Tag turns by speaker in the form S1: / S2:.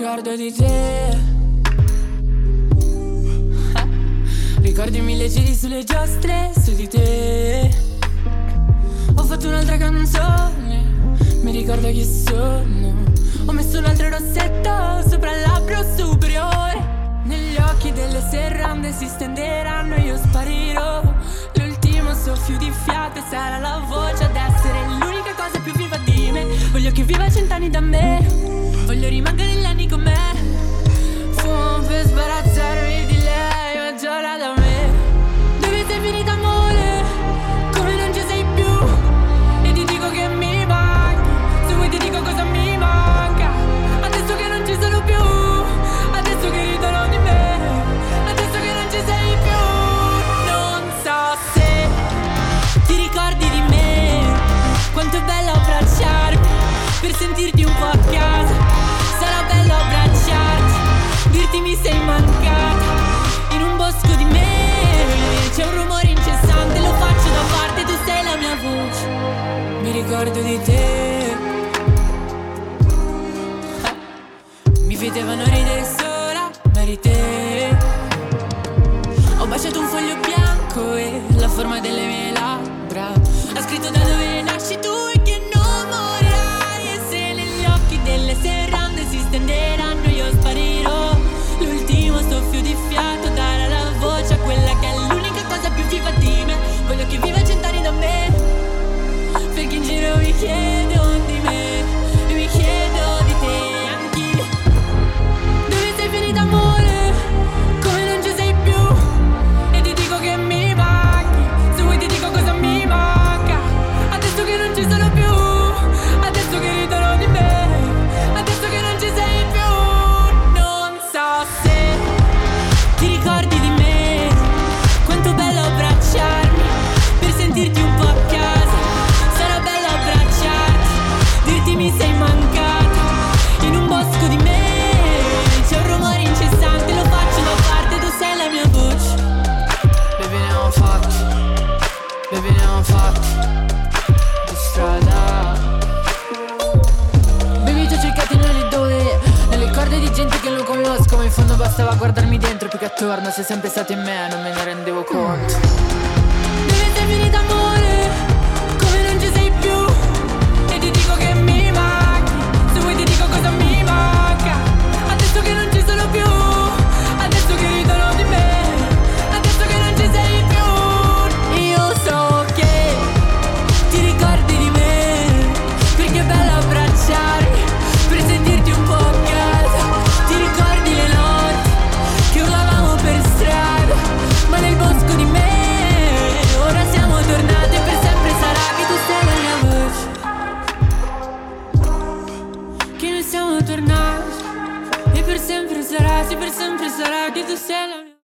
S1: ricordo di te. Ricordi mille giri sulle giostre su di te. Ho fatto un'altra canzone, mi ricordo chi sono. Ho messo un altro rossetto sopra il labbro superiore. Negli occhi delle serrande si stenderanno e io sparirò. L'ultimo soffio di fiato e sarà la voce ad essere l'unica cosa più viva di me. Voglio che viva 100 anni da me, voglio rimanere negli anni con me. Fumo per sbarazzarmi di lei, ma giora da me. Dove sei finita amore? Come non ci sei più? E ti dico che mi manchi, se vuoi ti dico cosa mi manca. Adesso che non ci sono più, adesso che ridono di me, adesso che non ci sei più. Non so se ti ricordi di me, quanto è bello abbracciarmi per sentirti un po' a casa. Sarà bello abbracciarti, dirti mi sei mancata. In un bosco di me c'è un rumore incessante, lo faccio da parte, tu sei la mia voce. Mi ricordo di te. Mi vedevano ridere sola, ma eri te. Ho baciato un foglio bianco e la forma delle mie labbra ha scritto da dove nasci tu e che non morirai. E se negli occhi delle serrande si stenderanno io sparirò. L'ultimo soffio di fiato darà la voce a quella che è l'unica cosa più viva di me. Voglio che viva 100 anni da me, perché in giro mi chiedo di me e mi chiedo di te anch'io. Dove sei finita amore? Come non ci sei più? E ti dico che mi manchi, se vuoi ti dico cosa mi manca. Adesso che non ci sono più, adesso che ridono di me, adesso che non ci sei più. Non so se ti ricordi di me, quanto bello abbracciarmi per sentirti un po' a casa. Sarà bello abbracciarti, dirti mi sei mancata. In un bosco di me c'è un rumore incessante, lo faccio da parte, tu sei la mia voce. Baby ne ho fatti, baby ne ho fatti di strada. Baby ti ho cercati nelle dove, nelle corde di gente che non conosco, ma in fondo bastava guardarmi dentro più che attorno. Sei sempre stato in me, non me ne rendevo conto. Dove sei finita amore? Come non ci sei più? E ti dico che mi manchi, se vuoi ti dico cosa mi manca. Adesso che non ci sono più, adesso che ridono di me, adesso che non ci sei più. Io so che ti ricordi di me, perché è bello abbracciarmi per sentirti un po' a casa. Ti ricordi le notti che urlavamo per strada, ma nel bosco di me ora siamo tornate. Per sempre sarà che tu sei la mia voce, che noi siamo tornati. E per sempre sarà, sì, per sempre sarà che tu sei la mia voce.